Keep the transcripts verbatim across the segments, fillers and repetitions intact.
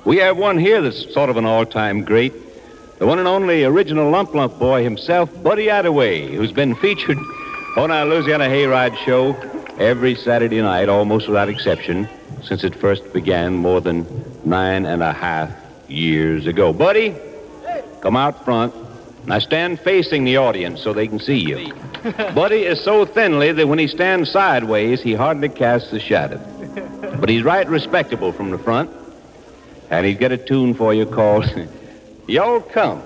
We have one here that's sort of an all-time great. The one and only original Lump Lump boy himself, Buddy Attaway, who's been featured on our Louisiana Hayride show every Saturday night, almost without exception, since it first began more than nine and a half years ago. Buddy, come out front. Now stand facing the audience so they can see you. Buddy is so thinly that when he stands sideways, he hardly casts a shadow. But he's right respectable from the front, and he's got a tune for you called Y'all Come.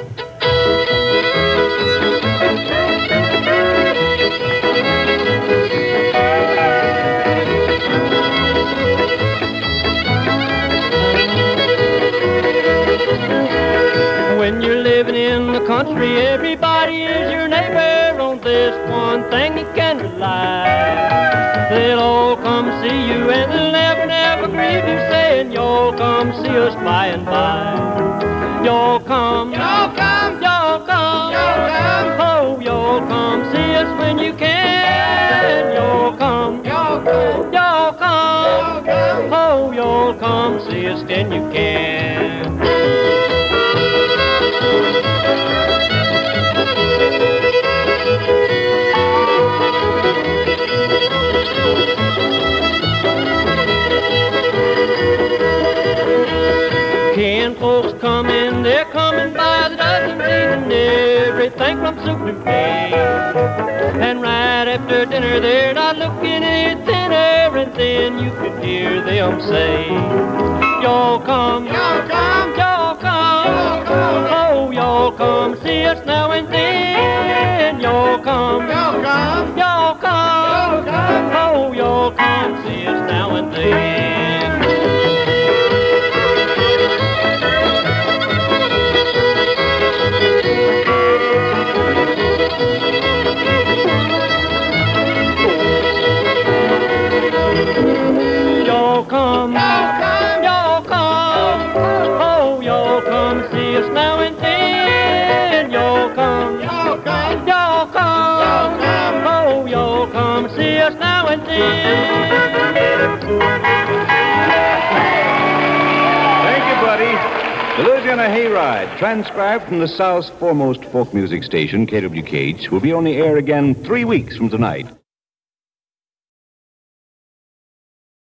When you're living in the country, everybody is your neighbor. On this one thing you can rely. They'll all come see you and they'll never, never grieve you, saying, y'all come see us by and by. Y'all come, Y'all come, y'all come, y'all come. Oh, y'all come see us when you can. Y'all come, Y'all come, y'all come, y'all come. oh, y'all come see us when you can. Can folks come in, they're coming by the dozens, eating everything from soup to cake. And right after dinner, they're not looking any thinner, and then you can hear them say, y'all come, Y'all come, y'all come, y'all come. oh, y'all come see us now and then. Y'all come, Y'all come, y'all come, y'all come. oh, y'all come see us now and then. Y'all come, Y'all come, y'all come, oh, y'all come see us now and then. Y'all come, y'all come, y'all come, y'all come. oh, y'all come see us now and then. Thank you, Buddy. The Louisiana Hayride, transcribed from the South's foremost folk music station, K W K H, will be on the air again three weeks from tonight.